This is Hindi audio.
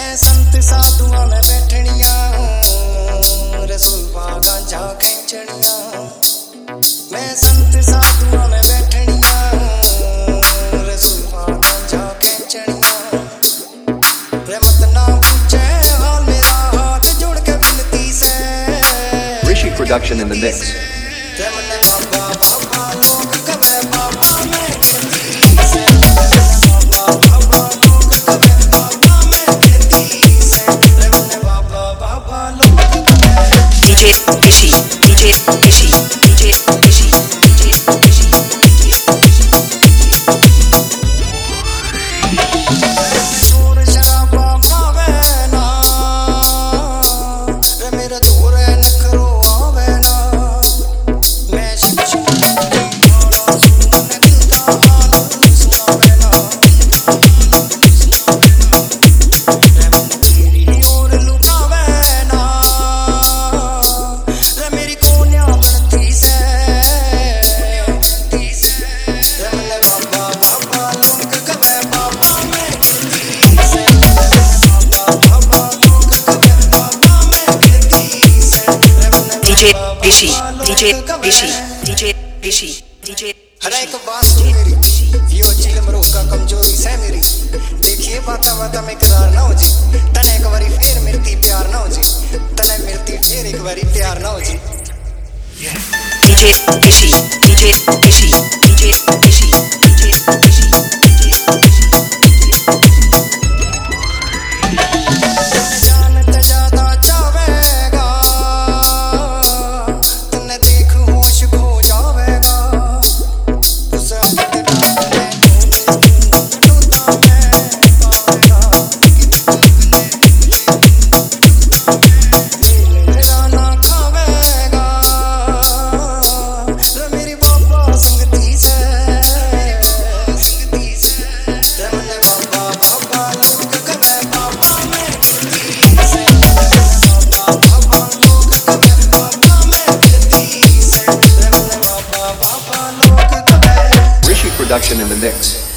मैं संत साधुआ में बैठनिया, रसूलवा गांजा खैंचनिया। मैं संत साधुआ में बैठनिया, रसूलवा गांजा खैंचनिया। रहमत ना पूछे हाल मेरा, हाथ जोड़ के विनती से। Rishi production in the mix. हर एक बात मेरी यो चिल मरोका कमजोरी से मेरी। देखिए बाता बाता में करार ना हो जी, तने एक बारी फिर मिलती प्यार ना हो जी, तने मिलती फिर एक बारी प्यार ना हो जी। Production in the mix.